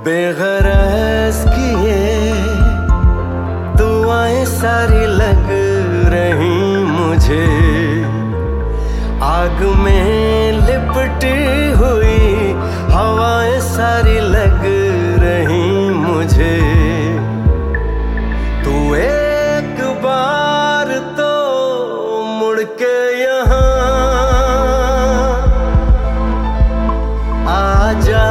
बेगरज किए दुआएं सारी लग रही मुझे, आग में लिपटी हुई हवाएं सारी लग रही मुझे। तू एक बार तो मुड़ के यहाँ आ जा,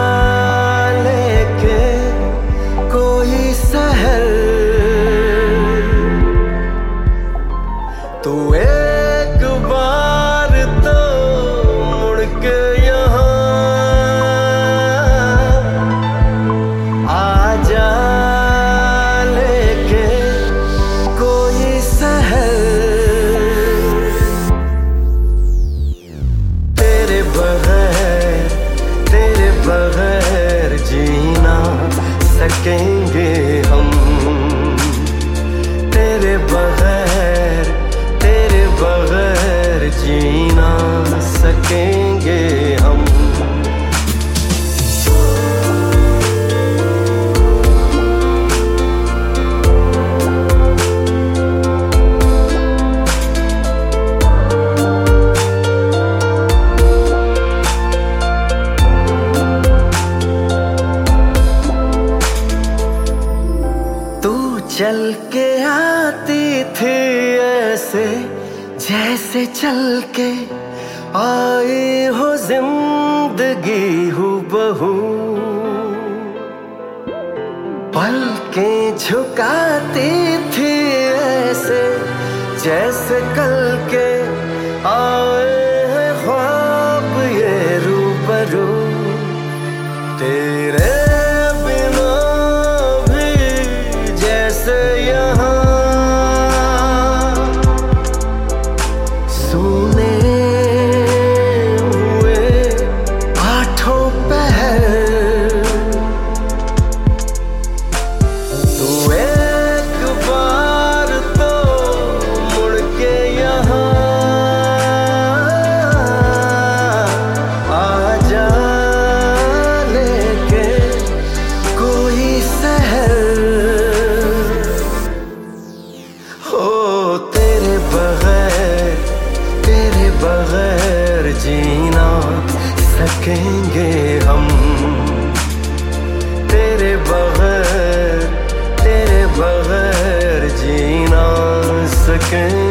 तू एक बार तो मुड़ के यहाँ आ जा, लेके कोई सहर। तेरे बगैर जीना सकेंगे हम, तेरे बगैर जीना सकेंगे हम। तू चल के आती थी ऐसे जैसे चल के आई हो जिंदगी हूबहू, पलकें झुकाती थी ऐसे जैसे कल के आए हैं ख्वाब ये रूबरू। तेरे बिना भी जैसे यहाँ सुने हुए आठों पहर। तू एक बार तो मुड़ के यहाँ आ जा, लेके कोई सहर। हो तेरे बगैर जीना सकेंगे हम, तेरे बगैर जीना सकेंगे।